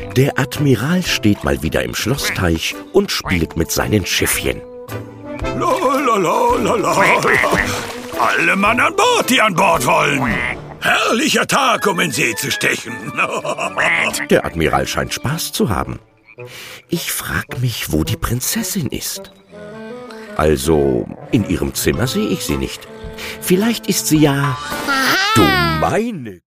Der Admiral steht mal wieder im Schlossteich und spielt mit seinen Schiffchen. Lalalala. Alle Mann an Bord, die an Bord wollen. Herrlicher Tag, um in See zu stechen. Der Admiral scheint Spaß zu haben. Ich frag mich, wo die Prinzessin ist. Also, in ihrem Zimmer sehe ich sie nicht. Vielleicht ist sie ja... Du meine...